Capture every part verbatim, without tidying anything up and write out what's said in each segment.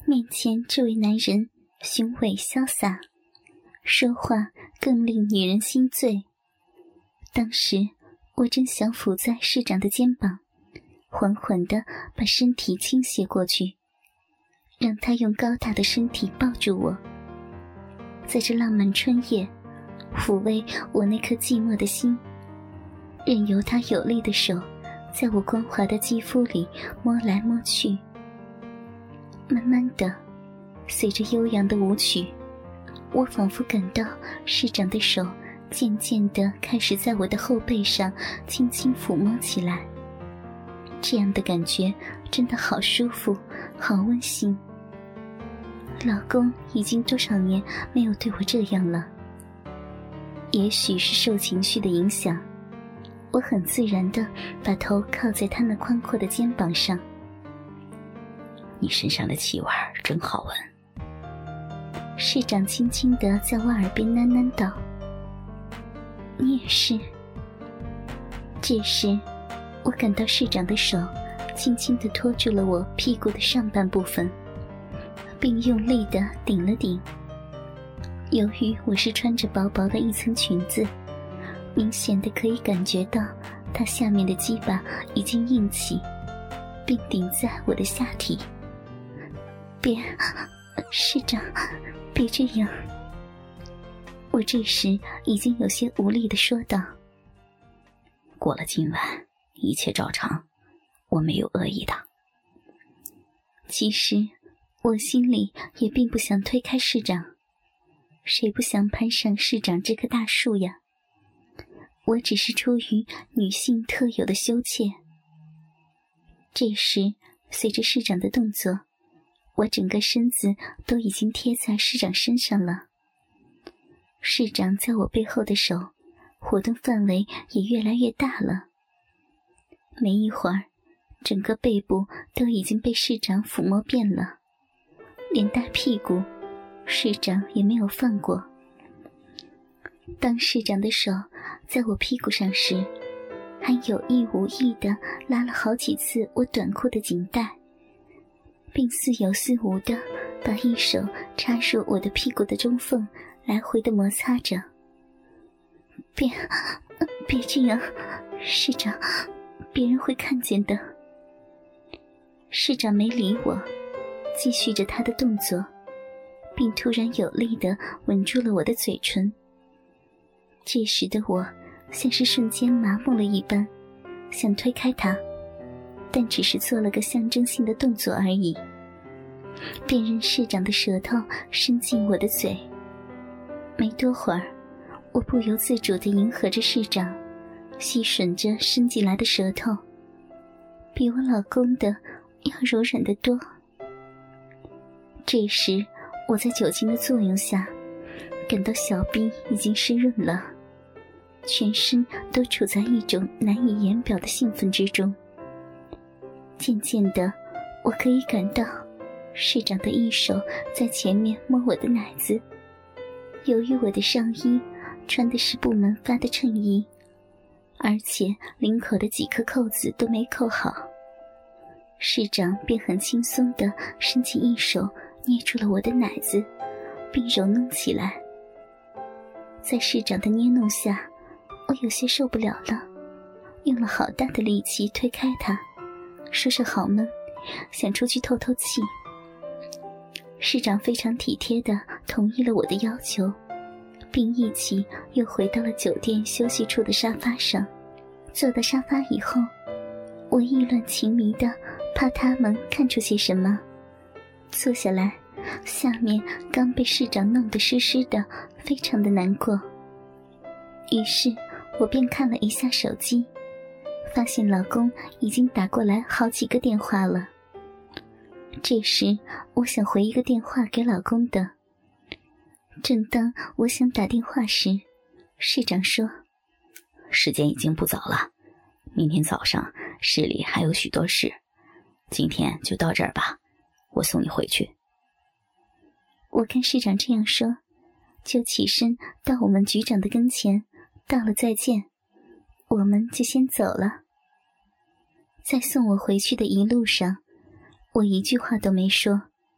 面前这位男人雄伟潇洒，说话更令女人心醉。当时我正想伏在市长的肩膀，缓缓地把身体倾斜过去，让他用高大的身体抱住我，在这浪漫春夜抚慰我那颗寂寞的心，任由他有力的手在我光滑的肌肤里摸来摸去。慢慢的，随着悠扬的舞曲，我仿佛感到市长的手渐渐地开始在我的后背上轻轻抚摸起来。这样的感觉真的好舒服，好温馨。老公已经多少年没有对我这样了。也许是受情绪的影响，我很自然地把头靠在他那宽阔的肩膀上。 你身上的气味真好闻。 市长轻轻地在我耳边喃喃道：你也是。这时我感到市长的手轻轻地托住了我屁股的上半部分，并用力地顶了顶。由于我是穿着薄薄的一层裙子，明显的可以感觉到它下面的鸡巴已经硬起，并顶在我的下体。别，市长，别这样。我这时已经有些无力地说道。 过了今晚，一切照常，我没有恶意的。 其实我心里也并不想推开市长，谁不想攀上市长这棵大树呀？我只是出于女性特有的羞怯。这时随着市长的动作，我整个身子都已经贴在市长身上了。市长在我背后的手活动范围也越来越大了。没一会儿，整个背部都已经被市长抚摸遍了，连大屁股市长也没有放过。当市长的手在我屁股上时，还有意无意地拉了好几次我短裤的紧带，并似有似无地把一手插入我的屁股的中缝，来回地摩擦着。别，别这样，市长，别人会看见的。市长没理我，继续着他的动作，并突然有力地吻住了我的嘴唇。这时的我像是瞬间麻木了一般，想推开他，但只是做了个象征性的动作而已，便任市长的舌头伸进我的嘴。没多会儿，我不由自主地迎合着市长，细吮着伸进来的舌头，比我老公的要柔软得多。这时我在酒精的作用下，感到小臂已经湿润了，全身都处在一种难以言表的兴奋之中。渐渐的，我可以感到市长的一手在前面摸我的奶子。由于我的上衣穿的是布门发的衬衣，而且领口的几颗扣子都没扣好，市长便很轻松地伸起一手捏住了我的奶子，并揉弄起来。在市长的捏弄下，我有些受不了了，用了好大的力气推开他，说是好闷，想出去透透气。市长非常体贴地同意了我的要求，并一起又回到了酒店休息处的沙发上。坐到沙发以后，我意乱情迷地怕他们看出些什么，坐下来，下面刚被市长弄得湿湿的，非常的难过。于是我便看了一下手机，发现老公已经打过来好几个电话了。这时我想回一个电话给老公的。正当我想打电话时，市长说： 时间已经不早了，明天早上市里还有许多事，今天就到这儿吧，我送你回去。 我看市长这样说，就起身到我们局长的跟前，道了再见，我们就先走了。在送我回去的一路上，我一句话都没说，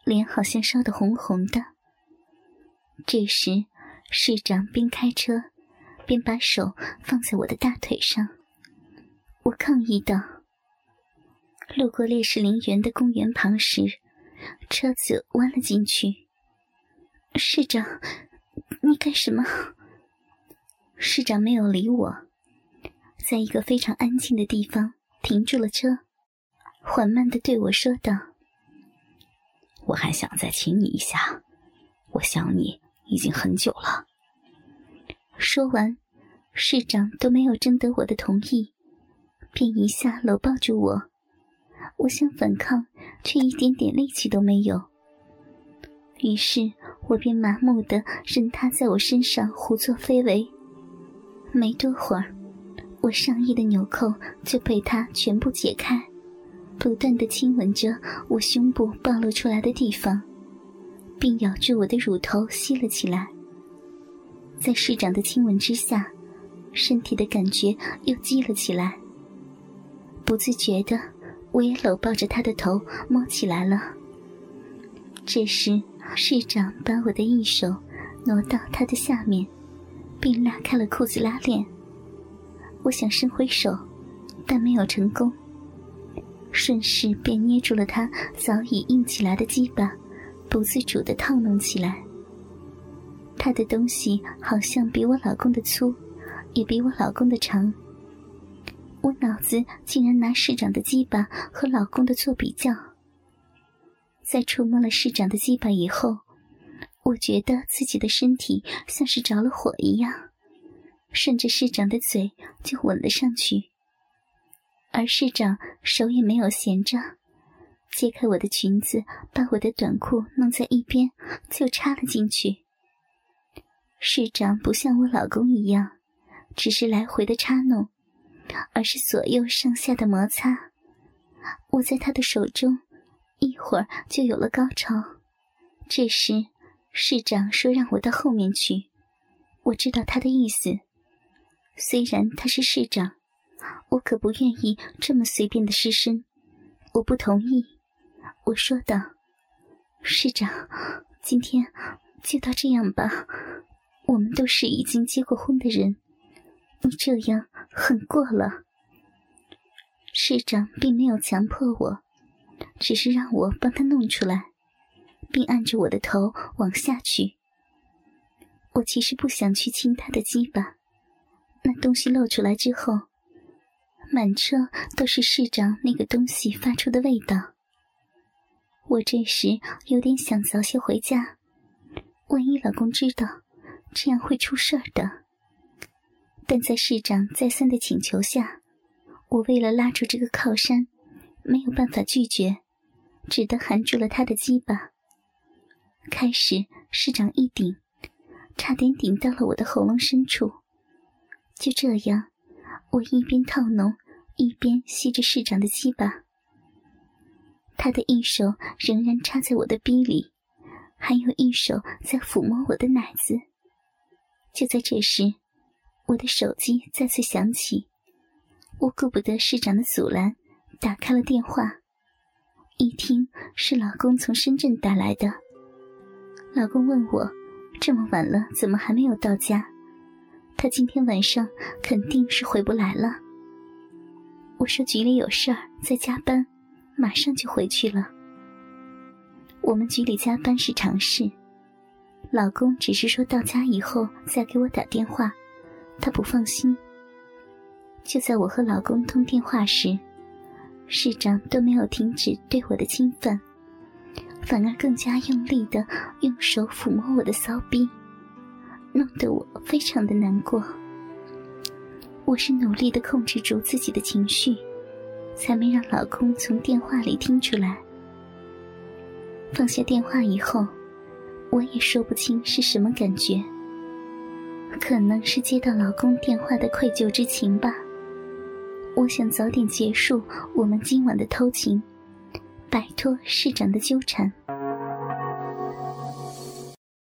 脸好像烧得红红的。这时市长边开车便把手放在我的大腿上。我抗议道：路过烈士陵园的公园旁时，车子弯了进去。市长，你干什么？市长没有理我，在一个非常安静的地方停住了车，缓慢地对我说道： 我还想再亲你一下，我想你已经很久了。 说完，市长都没有征得我的同意，便一下搂抱住我。我想反抗，却一点点力气都没有。于是我便麻木地任他在我身上胡作非为。没多会儿，我上衣的纽扣就被他全部解开，不断地亲吻着我胸部暴露出来的地方，并咬住我的乳头吸了起来。在市长的亲吻之下，身体的感觉又激了起来。不自觉地，我也搂抱着他的头摸起来了。这时市长把我的一手挪到他的下面，并拉开了裤子拉链。我想伸回手，但没有成功，顺势便捏住了他早已硬起来的鸡巴，不自主地套弄起来。他的东西好像比我老公的粗，也比我老公的长。我脑子竟然拿市长的鸡巴和老公的做比较。在触摸了市长的鸡巴以后，我觉得自己的身体像是着了火一样，顺着市长的嘴就吻了上去。而市长手也没有闲着，揭开我的裙子，把我的短裤弄在一边，就插了进去。市长不像我老公一样，只是来回的插弄，而是左右上下的摩擦。我在他的手中一会儿就有了高潮。这时市长说让我到后面去，我知道他的意思。虽然他是市长，我可不愿意这么随便的失身，我不同意。我说道：市长，今天就到这样吧，我们都是已经结过婚的人，你这样很过了。市长并没有强迫我，只是让我帮他弄出来，并按着我的头往下去。我其实不想去亲他的鸡巴，那东西露出来之后，满车都是市长那个东西发出的味道。我这时有点想早些回家，万一老公知道，这样会出事儿的。但在市长再三的请求下，我为了拉住这个靠山，没有办法拒绝，只得含住了他的鸡巴。开始市长一顶，差点顶到了我的喉咙深处。就这样，我一边套弄，一边吸着市长的鸡巴。他的一手仍然插在我的逼里，还有一手在抚摸我的奶子。就在这时，我的手机再次响起，我顾不得市长的阻拦，打开了电话。一听是老公从深圳打来的。老公问我，这么晚了怎么还没有到家？他今天晚上肯定是回不来了。我说局里有事儿，在加班，马上就回去了。我们局里加班是常事，老公只是说到家以后再给我打电话，他不放心。就在我和老公通电话时，市长都没有停止对我的侵犯，反而更加用力地用手抚摸我的骚逼，弄得我非常的难过。我是努力地控制住自己的情绪，才没让老公从电话里听出来。放下电话以后，我也说不清是什么感觉，可能是接到老公电话的愧疚之情吧。我想早点结束我们今晚的偷情，摆脱市长的纠缠。